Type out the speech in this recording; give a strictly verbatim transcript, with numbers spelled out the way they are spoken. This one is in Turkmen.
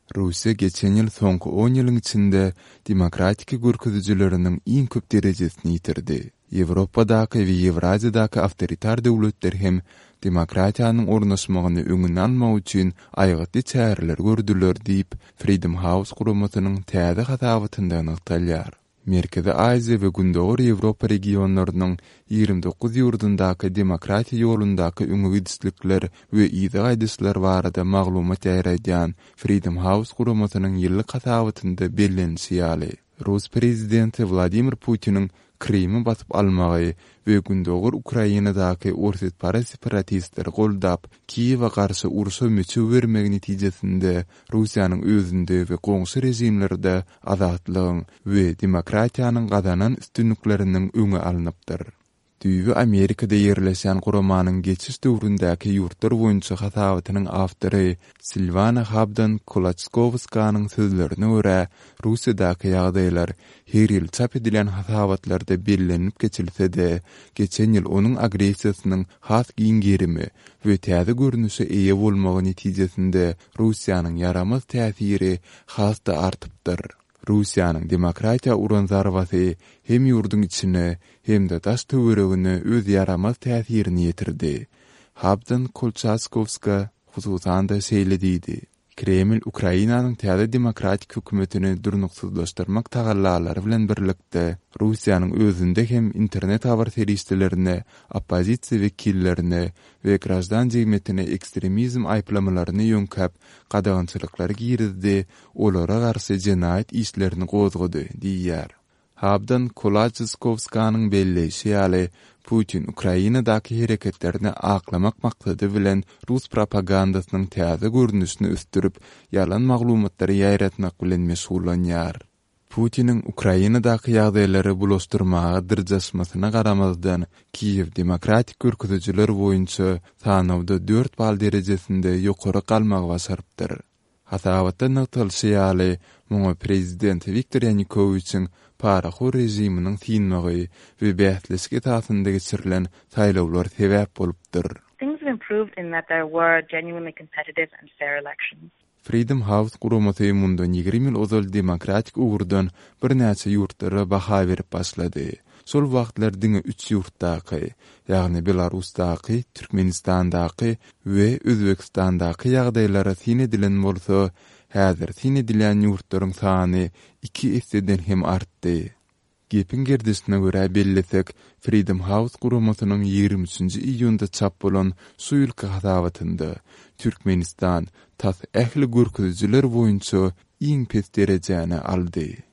Rusya geçen yıl soňky on ýylyň içinde demokratik görkezjileriniň iň köp derejesini ýitirdi. Ýewropadaky we Ýewraziýadaky awtoritar döwletler hem demokratiýanyň ornaşmagyny öňüne almak üçin aýgatly çäreler gördüler diýip Freedom House guramasynyň täze hatabyndan ýalar. Merkezi Aziýa we Gündöwür Ýewropa regionlarynyň ýygrimi dokuz ýurdundaky demokratiýa ýolundaky öňügidislikler we ýygy-gaýdyslar barada maglumat ýaýraýan Freedom House guramasynyň ýyllyk hatabynda bellenýär ýaly. Rus prezidenti Vladimir Putiniň Krimi basyp almagy we Gündöwür Ukrainadaky orsetpara separatistleri goldap Kiýewe garşy uruşa müçü bermegi netijesinde Russiýanyň özünde we goňşy rejimlerde azatlygyň we demokratiýanyň gadanan üstünlikleriniň öňe alınıpdyr. Düýbi Amerikada ýerleşen guramanyň geçiş döwründäki ýurtlar boýunça hatawatynyň awtory Silvana Habdan Kolachkovskanyň sözlerine görä, Russiýadaky ýagdaýlar her ýyl çap edilen hatawatlarda bellenip geçilse-de, geçen ýyl onuň agresiýasynyň has giňgerimi we täze görnüşe eýe bolmagy netijesinde Russiýanyň yaramaz täsiri hasda artypdyr. Russiýanyň demokratiýa uranzarwasy hem ýurduň içine hem de daş töweregine öz yaramaz täsirini ýetirdi. Habdan Kolchaskovska hususan da seýledidi. Kreml Ukrainanyň täze demokratik hökümetini durnuksuzlaşdyrmak tagallalary bilen birlikde Russiýanyň özünde hem internet habar serişlerine, oppozisiýa wekillerine we grajdan jemgyýetine ekstremizm aýplamalaryny ýönkäp gadagynçylyklary girizdi, olara garşy jenaýat işlerini gozgady diýýär. Habdan Kolachkovskanyň belleşi ýaly Putin Ukrainadaky hereketlerini aklamak maksady bilen Rus propagandasynyň täze görnüşini üstürüp ýalan maglumatlary ýaýratmak bilen meşgullanýar. Putiniň Ukrainadaky ýagdaýlary bulaşdyrmaga dyrjaşmasyna garamazdan Kiýew demokratik görkezjiler boýunça sanawda dört bal derejesinde ýokary galmagy başarypdyr. Hatawatda nagtylşy ýaly muňa prezident Viktor Yanukowyçyň paraxo rejiminiň tinmagy we bähtlesge tasynda geçirilen saýlawlar sebäp bolupdyr. Things have improved in that there were genuinely competitive and fair elections. Freedom House guramaty mundan ýygrimi ýyl ozal demokratik uğurdan bir näçe ýurtlara baha berip başlady. Sol wagtlar diňe üç ýurtdaky, ýagny Belarusdaky, Türkmenistandaky we Özbekistandaky ýagdaýlara tin edilen bolsa, häzir tin edilen ýurtlaryň sany iki eseden hem artdy. Gepin gerdisine görä bellesek, Freedom House guramasynyň ýygrimi üçinji iýunda çap bolan suýulka hatawatynda Türkmenistan tas ähli görkezjiler boýunça iň pes derejäni aldy.